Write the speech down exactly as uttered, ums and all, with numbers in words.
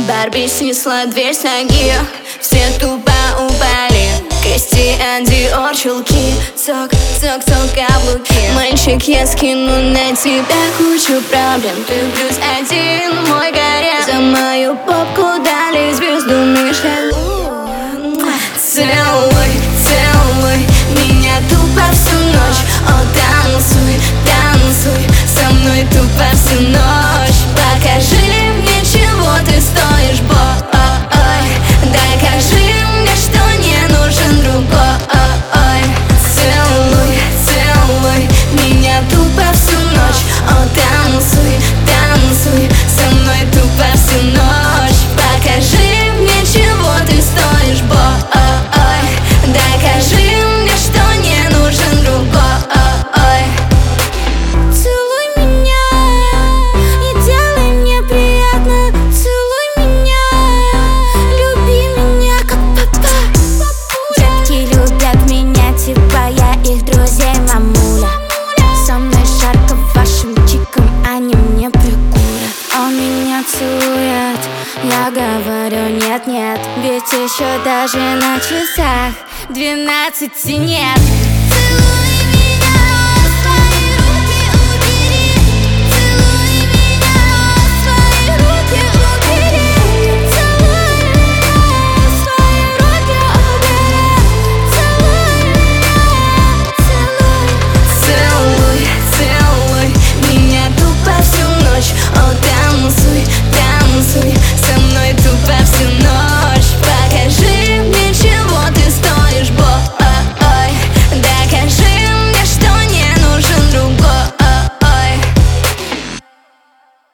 Барби снесла дверь с ноги, все тупо упали. Кристиан Диор чулки, цок, цок, цок, каблуки. Мальчик, я скину на тебя кучу проблем. Ты плюс один, мой гарем. За мою попку дали звезду Мишлен. Целуй, целуй меня тупо всю ночь. О, танцуй, танцуй со мной тупо всю ночь. Покажи мне, чего ты стоишь, бой. Докажи мне, что не нужен другой. Целуй, целуй меня тупо всю ночь. О, танцуй, танцуй со мной тупо всю ночь. Покажи мне, чего ты стоишь, бой. Докажи мне, что не нужен другой. Целуй меня и делай мне приятно. Целуй меня, люби меня как папа. Детки любят меня, типа я их друзей, мамуля. Со мной жарко вашим чиком, они мне прикурят. Он меня целует, я говорю нет-нет. Ведь еще даже на часах двенадцати нет.